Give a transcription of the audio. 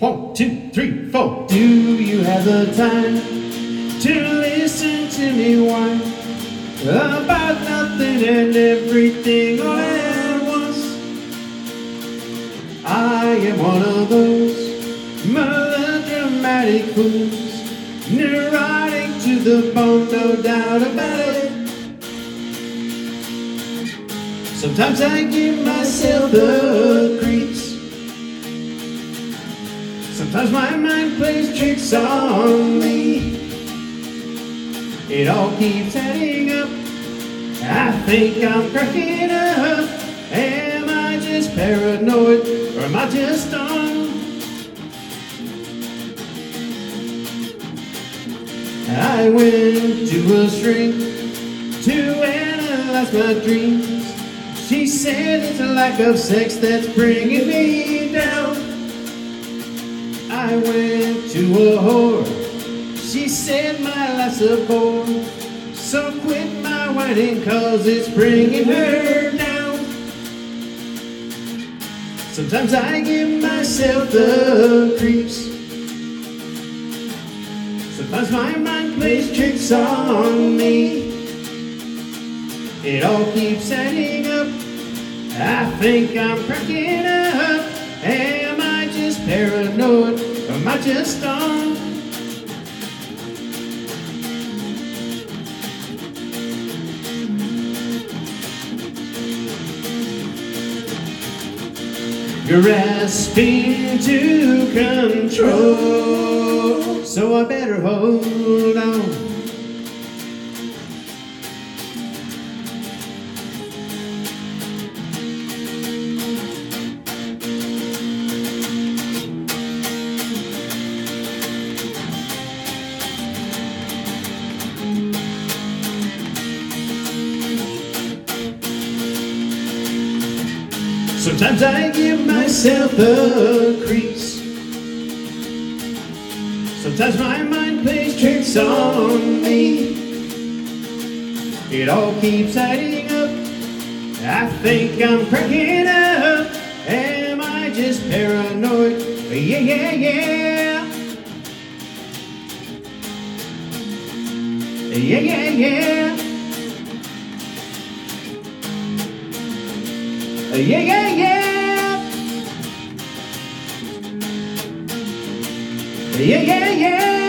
1, 2, 3, 4. Do you have the time to listen to me whine about nothing and everything all at once? I am one of those melodramatic fools, neurotic to the bone, no doubt about it. Sometimes I give myself the creeps. Sometimes my mind plays tricks on me. It all keeps adding up. I think I'm cracking up. Am I just paranoid, or am I just dumb? I went to a shrink to analyze my dreams. She said it's a lack of sex that's bringing me down. I went to a whore. She said my life's a bore. So quit my whining, cause it's bringing her down. Sometimes I give myself the creeps. Sometimes my mind plays tricks on me. It all keeps adding up. I think I'm cracking up. Am I just paranoid, or am I just dumb? Grasping to control, so I better hold on. Sometimes I give myself the creeps. Sometimes my mind plays tricks on me. It all keeps adding up. I think I'm cracking up. Am I just paranoid? Yeah, yeah, yeah. Yeah, yeah, yeah. Yeah, yeah, yeah. Yeah, yeah, yeah.